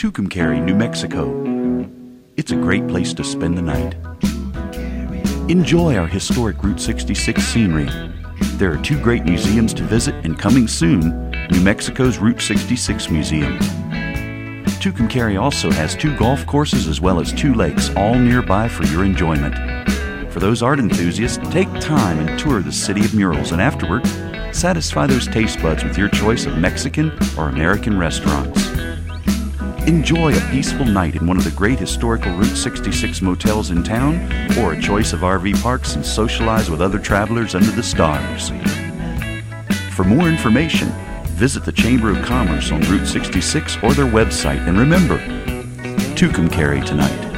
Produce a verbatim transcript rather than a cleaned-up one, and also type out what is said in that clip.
Tucumcari, New Mexico. It's a great place to spend the night. Enjoy our historic Route sixty-six scenery. There are two great museums to visit, and coming soon, New Mexico's Route sixty-six Museum. Tucumcari also has two golf courses as well as two lakes, all nearby for your enjoyment. For those art enthusiasts, take time and tour the City of Murals, and afterward, satisfy those taste buds with your choice of Mexican or American restaurants. Enjoy a peaceful night in one of the great historical Route sixty-six motels in town, or a choice of R V parks, and socialize with other travelers under the stars. For more information, visit the Chamber of Commerce on Route sixty-six or their website, and remember, Tucumcari tonight.